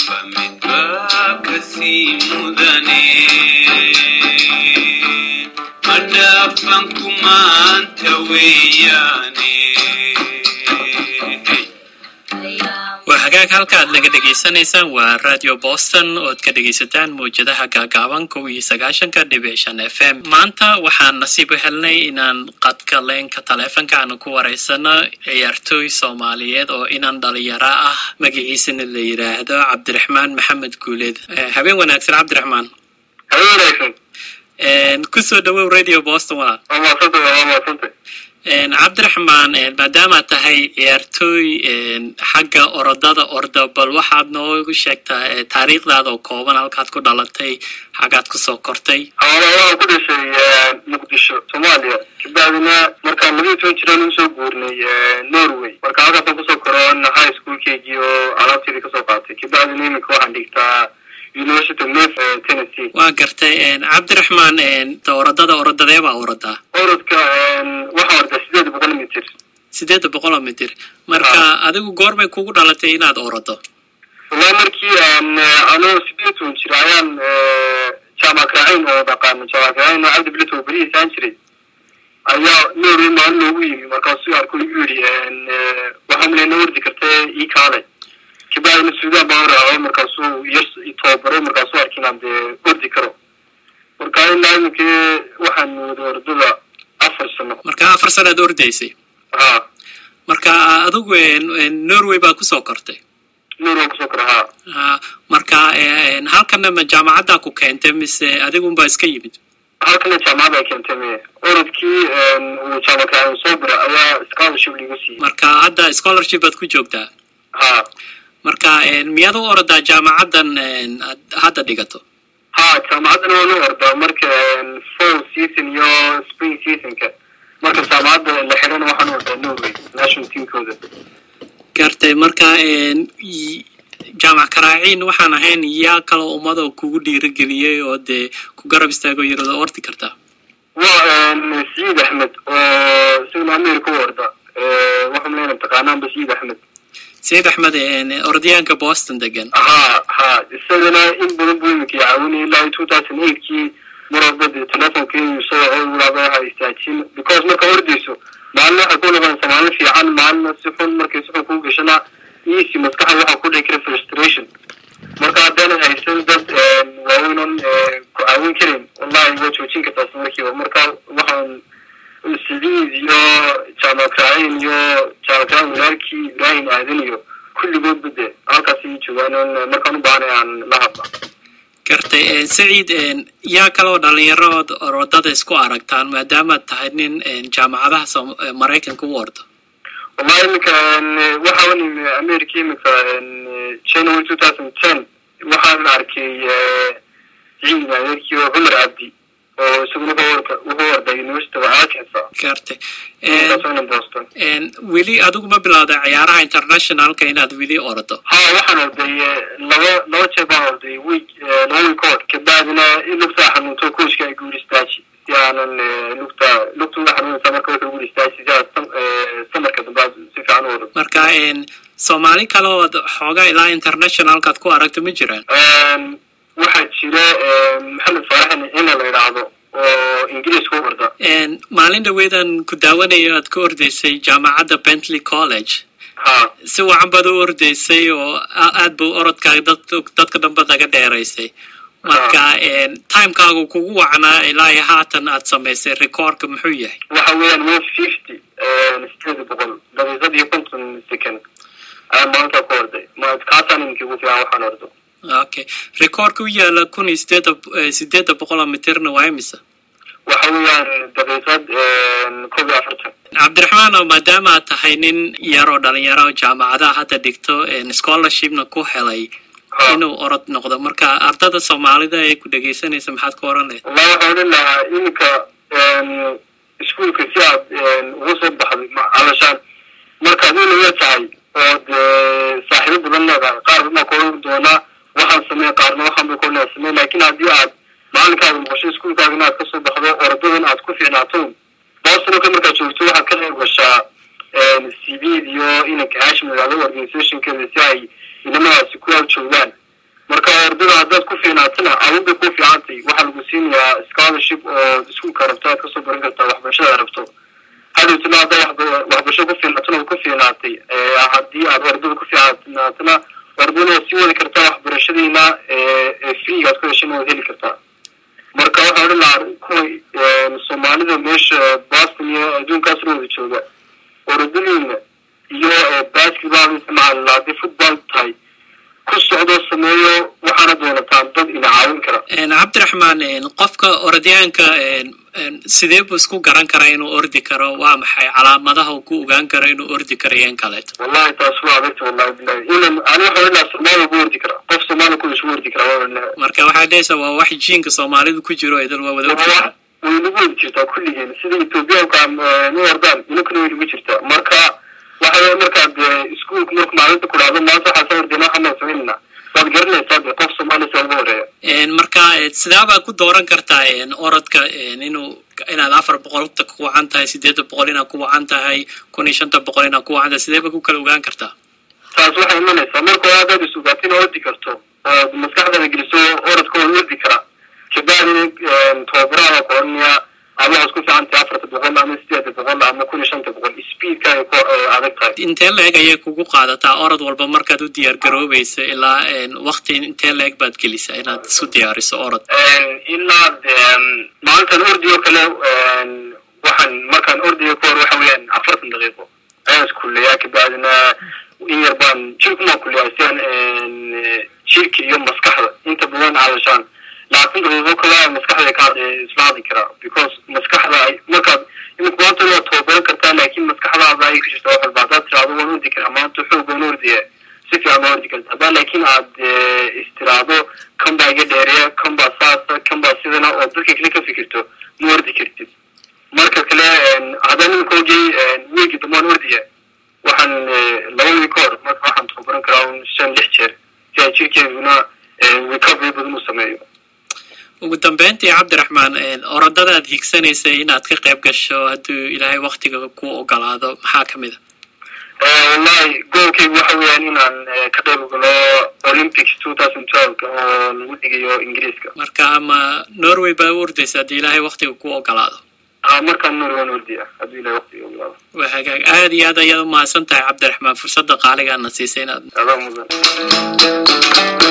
فمدبا كسيموداني مدافنكم أنت وياني وحقاك halka aad naga dhageysanaysaan waa Radio Boston oo aad ka dhageysataan muujadaha gaagaaban 90.5 FM maanta waxaan nasiib u helnay inaan qadka leenka taleefanka aan ku wareysano ciyaartooy Soomaaliyeed oo inaan dhalinyaro ah magaciisana la yiraahdo Cabdiraxmaan Maxamed Guuleed habeen wanaagsan Cabdiraxmaan ku soo dhawow Radio Boston waa Cabdiraxmaan maadaama tahay ciyaartooy xagga orda bal waxaad noogu sheegtaa taariikhdaada oo kooban halkaad ku dhalatay xagaad ku soo kortay waxaan ku dhashay Muqdisho Soomaaliya kadibna markaan 12 jiraan u soo guurnay Norway marka halkaas ku soo koray high school keegii oo alaabtii ka soo qaatay kadibna imika waxaan dhigtaa University of Memphis Tennessee waa gartay Cabdiraxmaan orodada waa orodka waxa orda 800 mitir 800 mitir marka adigu goormay kugu dhalatay inaad orodo والله markii aan 8 jiraan jaamacadayn oo dhaqan jaamacadayn Abdi Bilito bari saan jiray ayaa Norway ma loogu yimi markaas uu arko yiri waxaan leeyahay wardi kartay ii kaalay كبار السودان بارا مركزو يتوبرو مركزو أركينام ده أردي كرو مركزين لازم كي واحد ندور دولا 4 سنة مركز 4 سنة دور ديسي مركز أدوك نروي باكو سوكرتي نروي كسوكر مركز هل كنا من جامعة داكو كنت مس أدوكم باسكيبت هل كنا جامعة داكو كنت مي أردكي وجامعة كان صبرا أيا سكولرشيب ليغوسي مركز هذا سكولرشيب بدكو جوكتا marka miyadu orada jaamacadan hadda dhigato jaamacadan oo orada marka fall season iyo spring season ka marka jaamacada la xiran waxaan orada Norway national team kooda gartay marka jaamac Karaacin waxaan ahayn yaa kala ummado kugu dhiirigeliyay oo de ku garab istaago yarada ordi karta waa Said Ahmed oo sidoo Ameerika orada waxaan leeyahay taqaanaan Said Ahmed سيد أحمد أرديانك بوسطن دقن السنة إن بنبوي كي عاوني إلا 2008 كي مرابط تلاتون كي يسوي ورابعها يستعجين because مركا ورديسو معنا أقول لهم سمعنا في عن معنا سفن مركا سفن كون قشنا يسي مسكحة وحا كل يكرا frustration مركا عدانا هايسن دد وعونا عاون كريم والله يوجوشين كتاس مركي ومركا وحا السيديز يو جامعين يو جامعين ولاركي إبراهيم عادنيو كل جود بده أكاسي جوانون مركانو باني عن لهبا كرتي سعيد يا كلو داليرود رداد اسكو أركتان مادام تهدين جامعة مريكن كوورد والله مكان وحاولني أمريكي مكان January 2010 وحاول أركي عيد أمريكي وعمر عبدي وسوونه هو ده يونيفرسيتي وعاكسة كارتي ويلي أدوك ما بلاده عيارها international كيناد ويلي أوردو وحنا دي لو تبعه دي ويك لو كود كبعدنا نقطة حنوتو كوش كي يقول استاشي يعني نقطة حنوتو سمر كوش يقول استاشي جاء سمر كدباز سيف عن أورد مركا سومالي كالو حوغا إلا international كاتكو أركتو مجران waxaa jira maxamed faraxan in la yiraahdo oo Ingiriis ku orda maalin dhaweedan ku daawanayo aad ku ordaysay jaamacadda Bentley College si wacan baad u ordaysay oo aad buu orodkaaga dadka dhanba laga dheeraysay marka timekaagu kugu wacnaa ilaa haatan aad samaysay recordka muxuu yahay waxa weeyaan 150 daqiiqadii 50 second aan maanta ku orday ma kaasan intii ugu fiican waxaan ordo okay recordku yaala 1800 mitirna waa imisa waxa weeyaan daqiiqad 40 Cabdiraxmaan maadaama tahay nin yaro dhalinyaro jaamacadaha hadda dhigto scholarshipna ku helay inuu orod noqdo marka ardada Soomaalida ay ku dhageysanaysa maxaad ku oranay wallahi waxaan leeyahay inka iskuulka si aad ugu soo baxday alashaan marka inuu yahay oo saaxiibo badan leedahay qaar ma koorin doona waxaan sameeyay qaarna waxaan ku leeyahay laakiin hadii aad maalinkaada muqdisho iskuulkaaga inaad ka soo baxdo ordadan aad ku fiicnaato boosna ka markaa joogto waxaad ka qayb gashaa CV iyo inay cash magaalada organization-keeda si ay inamadaasi ku joogaan ordada haddaad ku fiicnaatana awoodda ku fiicantay waxaa lagu siinayaa scholarship oo iskuulka rabto aad kasoo baran kartaa waxbarashada rabto hadowtana haddaa waxbarasho ku fiicnaatana ku fiicnaatay haddii aad ordada ku fiicnaatana ordada waad sii wadi kartaa waxbarashadiina freega aad ku heshana waad heli kartaa marka waxaa odhan lahaa kuwa soomaalida meesha Boston iyo adduunkaas wada jooga ordadiina iyo basketball isticmaal haddii football tahay ku socdo sameeyo waxaana doonataan dad ina caawin kara. Cabdiraxmaan qofka orodyaanka sidee buu isku garan karaa inuu ordi karo waa maxay calaamadaha uu ku ogaan karo inuu ordi karo in kale wallahi taas waa adag wallahi billahi inaan waxa la Soomaaliya ku ordi kara qof Soomaali ku isku ordi kara wallahi marka waxa dheesa waa wax jiinka Soomaalidu ku jiro idil waa wada way lagu jirtaa kulligeen sida Ethiopia ama Jordan inuu lagu jirtaa marka waxa marka iskuulka marka maalinta ku dhacdo maanta waxa soo ordina ama sameeyna waad garanaysaa qof Soomaali soo horeeya marka sidaaba ku dooran kartaa orodka inaad 400 ku wacan tahay 800 inaad ku wacan tahay 1500 inaad ku wacan tahay sideeba ku kala ogaan kartaa taas waxay imanaysaa marka aad isu gaatin ordi karto oo maskaxda geliso orodka oo ordi kara كبار توبرا وقرنيا أبغى أسكت عن تأثر تبغون عن استياد تبغون عن كل شيء تبغون سبيد كان عادك أنت لا جاي كوجو قاعدة تعارض والبمركة ديار جروبيس إلا وقت أنت لا بعد كليسة أنا سوديار سأرد إلا ما أنت نورديو كله وحن ما كان أورديو كور وحويان عفرت من دقيقة أنا كلية كبعدنا ويربان شو ما كلية سين شركة يوم مسكحة أنت بلون علشان لكن الرجوع كله مسكحة كارد إسلامي كرا because مسكحة مركب يمكن ما تلو توبر كرتا لكن مسكحة ضعيف كشيء توقف البعضات تلعبوا ونودي كرا ما تحب ونودي سيف يا نودي كرتا لكن عاد استرادو كم باقي داريا كم باساسا كم باسيدنا أو بلكي كليك فكرته نودي كرتي مركب كله هذا من كوجي نيجي تما نودي وحن لون يكور ما وحن توبر كرا ونشان لحشر في شيء كذا recovery بدون مسمى ugu dambeyntii Cabdiraxmaan orodada aad higsanaysaa inaad ka qayb gasho haduu Ilaahay waqtiga ku ogolaado maxaa kamid wallahi goolkii waxa weeyaan inaan ka qayb galo Olympics 2012 oo lagu dhigayo Ingiriiska marka ama Norway baa ordaysa hadii Ilaahay waqtiga ku ogolaado marka Norway ordiya hadii Ilaahay waqtiga ogolaado waxa aad iyo aad ayaad u mahadsantahay Cabdiraxmaan fursadda qaaliga aad siisay inaad